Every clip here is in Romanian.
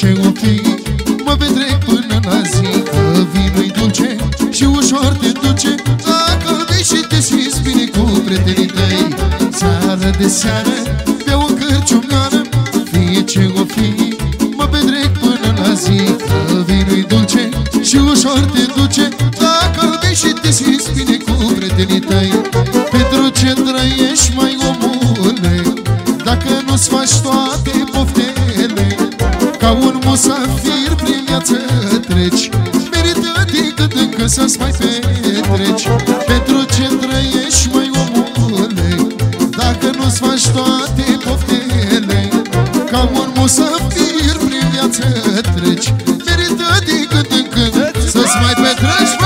ce o fi, mă petrec până la zi, că vinul-i dulce și ușor te duce. Dacă vei și te simți bine cu prietenii tăi, seară de seară beau o cărciumioară. Fie ce o fi, mă petrec până la zi, că vinul-i dulce și ușor te duce. Dacă vei și te simți bine cu prietenii tăi, pentru ce trăiești, mai omule, dacă nu-ți faci toate poftele? Ca un musafir prin viață treci, merită decât încă să-ți mai petreci. Pentru ce trăiești, mai omule, dacă nu-ți faci toate poftele? Ca un musafir prin viață treci, merită decât încă să-ți mai petreci.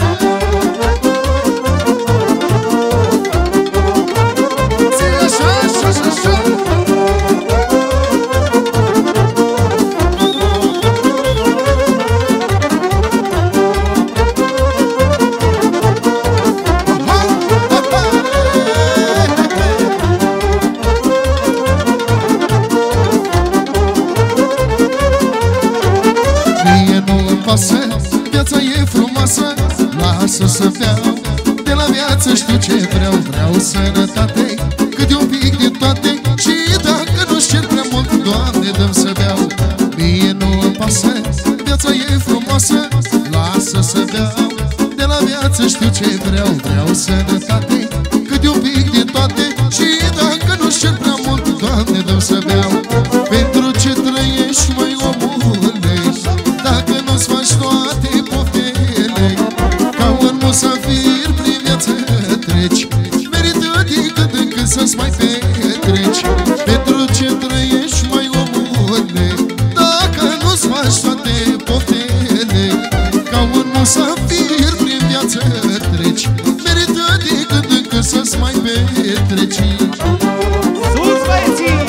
Viața e frumoasă, lasă să beau de la viață, știu ce vreau. Vreau sănătate, câte un pic din toate, și dacă nu-și cer prea mult, Doamne, dă-mi să beau. Mie nu-mi pasă, viața e frumoasă, lasă să beau de la viață, știu ce vreau. Vreau sănătate, câte un pic din toate, și dacă nu-și cer prea mult, Doamne, dă-mi să beau. Pentru ce trăiești, mai omule, dacă nu-ți faci toate poftele? Ca un musafir prin viață treci, merită decât încât să-ți mai petreci. Pentru ce trăiești, mai omule, dacă nu-ți faci toate poftele? Ca un musafir prin viață treci, merită decât încât să-ți mai petreci. Sus, băieții!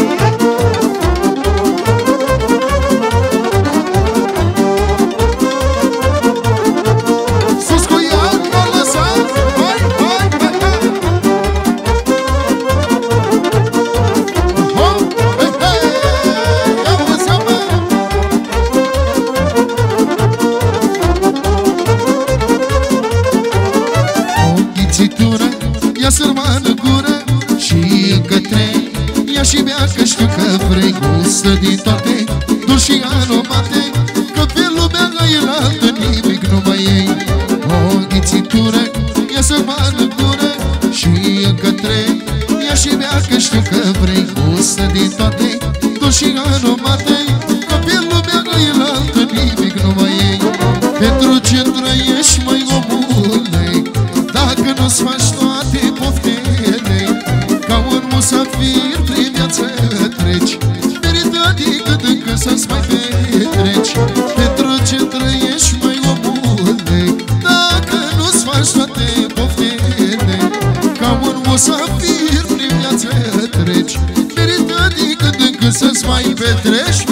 Ia sărmană gură și încă trei, ia și bea că știu că vrei. Gustă din toate, dulci și aromate, că pe lumea ai în altă nimic nu mai iei. O ghițitură, ia sărmană gură și încă trei, ia și bea că știu că vrei. Gustă din toate, dulci și aromate, că pe lumea ai în altă nimic nu mai iei. Pentru ce trăiești, mai omule, dacă nu-ți faci toate poftele? Ca un musafir prin viață treci, merită decât încă să-ți mai petreci. Pentru ce trăiești, mai omule, dacă nu-ți faci toate poftele? Ca un musafir prin viață treci, merită decât încă să-ți mai petreci.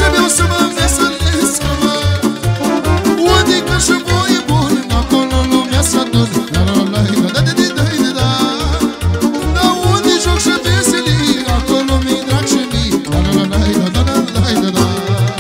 vreau să mă veselesc, mă. Adică și voi bun, acolo lumea s-a dus. La la la la da da da da da da. Da unde joc și veselii, acolo mi-i drag și mie. La la la la da da da da da.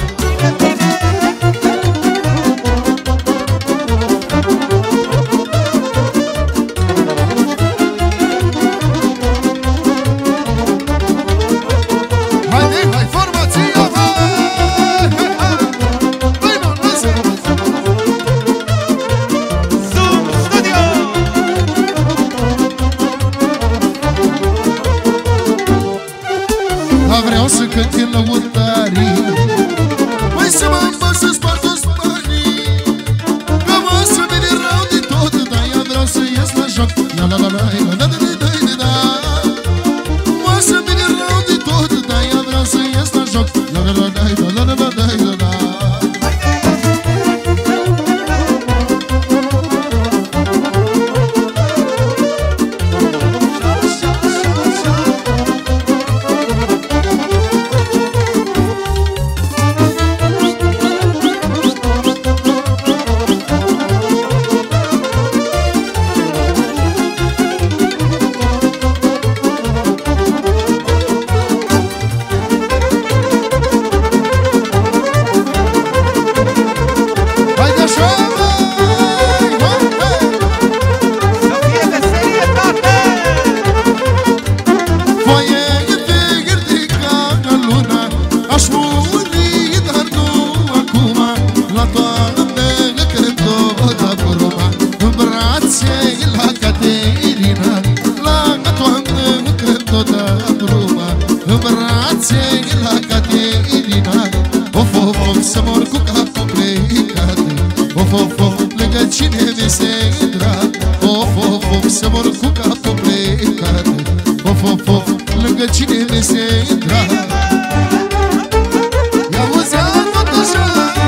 Vreau să cânt în lăutarii, mai să mă îmbăr să spart toți banii. Că mă să vine rău de tot, dar ea vreau să ies la joc. La la la la la da da da da da da. Mă să vine rău de tot, dar ea vreau să ies la joc. La la la la la la la la la la. Să mor cu capul plecat. Of, of, of, lângă cine mi se drag. Of, of, of, să mor cu capul plecat. Of, of, of, lângă cine mi se drag. I-auzea tot așa.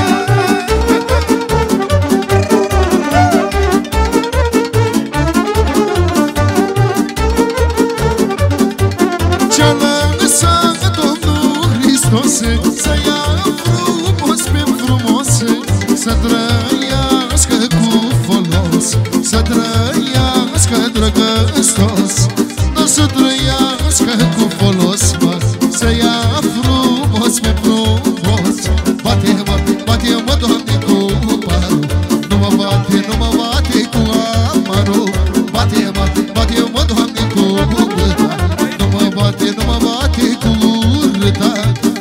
Ce-a lăsat Domnul Hristos să ia frumos pe frumos, să trăiască cu folos, să trăiască drăgăstos, dar să trăiască cu folos, mă, să ia frumos pe frumos. Bate-mă, bate-mă, Doamne, cu parul, nu mă bate, nu mă bate cu amarul. Bate-mă, bate-mă, Doamne, cu urâta, nu mă bate, nu mă bate cu urâta.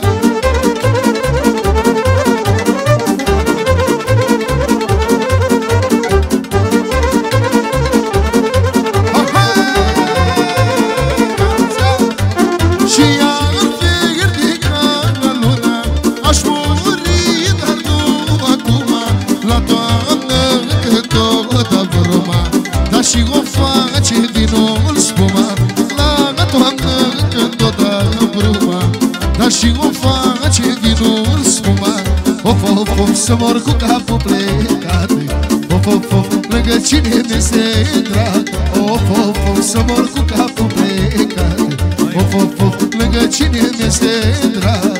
Și o face vinul spuma, la toamnă când o dă bruma. Dar și o face vinul spuma. Of, of, of, să mor cu capul plecat. Of, of, of, lângă cine mi se drag. Of, of, of, să mor cu capul plecat. Of, of, of, lângă cine mi se drag.